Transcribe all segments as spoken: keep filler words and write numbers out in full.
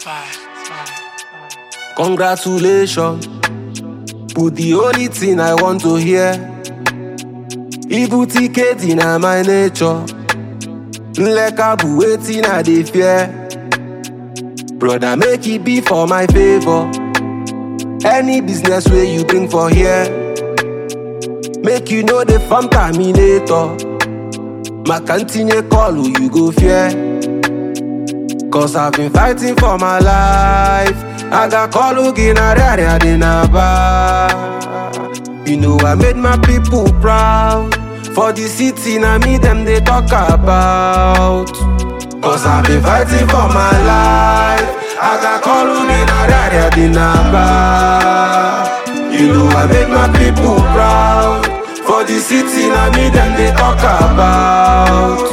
Congratulations, but the only thing I want to hear, Ibu ticket in my nature. Nlekabu waiting I dey fear. Brother, make it be for my favor. Any business where you bring for here, make you know the farm terminator. My continue call who you go fear. Cause I've been fighting for my life. I got call who gina rare dinaba. You know I made my people proud. For the city na me them they talk about. Cause I've been fighting for my life. I got call who gina rare dinaba. You know I made my people proud. For the city na me them they talk about.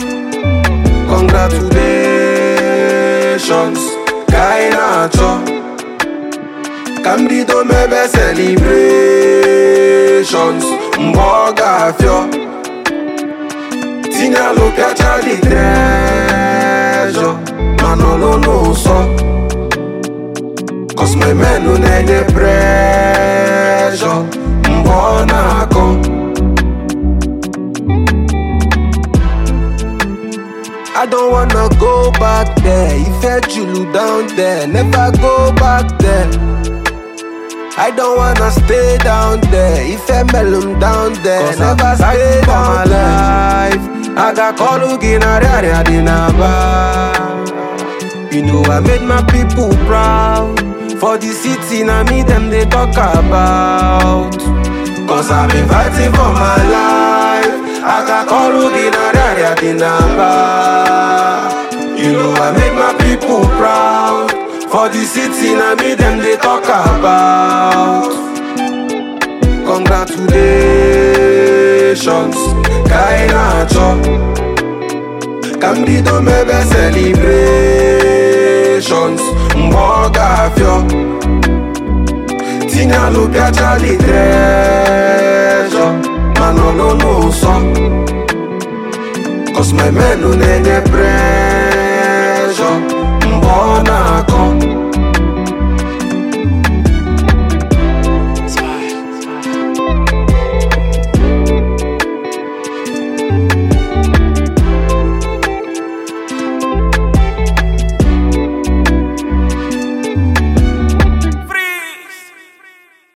Congratulations, Kainacho. Kambido mebe celebrations. Mboga fyo. Tina lo piacha di treasure. Manolo no so. Cause my men no need the pressure. Mbona ko. I don't wanna go back there. If I you down there, never go back there. I don't wanna stay down there. If I melon down there, never stay down there. I got call ugina rare dinaba. You know I made my people proud. For the city na me them they talk about. Cause I've been fighting for my life. I got call ugina rare dinaba. You know I made my people proud. For the city na me them they talk about. Congratulations, Kainacho. Kambido mebe celebrations. Mboga fyo. Tina lo piacha di treasure. Manolo no so. Cause my men no need the pressure. Mbona ko.